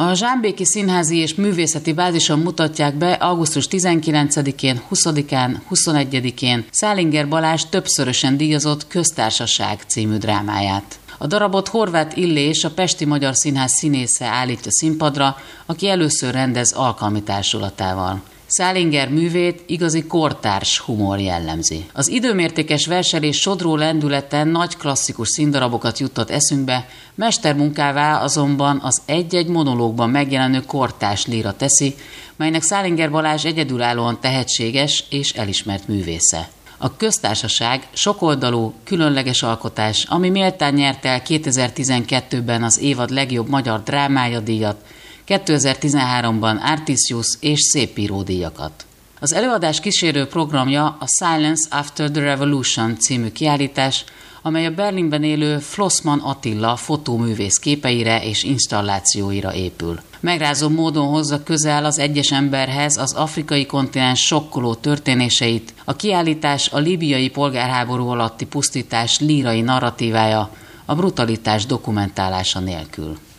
A Zsámbéki Színházi és Művészeti Bázison mutatják be augusztus 19-én, 20-án, 21-én Szálinger Balázs többszörösen díjazott Köztársaság című drámáját. A darabot Horváth Illés, a Pesti Magyar Színház színésze állítja színpadra, aki először rendez alkalmi társulatával. Szálinger művét igazi kortárs humor jellemzi. Az időmértékes verselés sodró lendületen nagy klasszikus színdarabokat juttat eszünkbe, mestermunkává azonban az egy-egy monológban megjelenő kortárs líra teszi, melynek Szálinger Balázs egyedülállóan tehetséges és elismert művésze. A Köztársaság sokoldalú, különleges alkotás, ami méltán nyerte el 2012-ben az évad legjobb magyar drámája díjat, 2013-ban Artisius és Szépíró díjakat. Az előadás kísérő programja a Silence After the Revolution című kiállítás, amely a Berlinben élő Flossmann Attila fotóművész képeire és installációira épül. Megrázó módon hozza közel az egyes emberhez az afrikai kontinens sokkoló történéseit, a kiállítás a líbiai polgárháború alatti pusztítás lírai narratívája, a brutalitás dokumentálása nélkül.